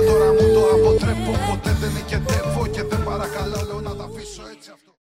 τώρα μου το αποτρέπω. Ποτέ δεν νικετεύω και δεν παρακαλώ, λέω να τα αφήσω έτσι αυτό.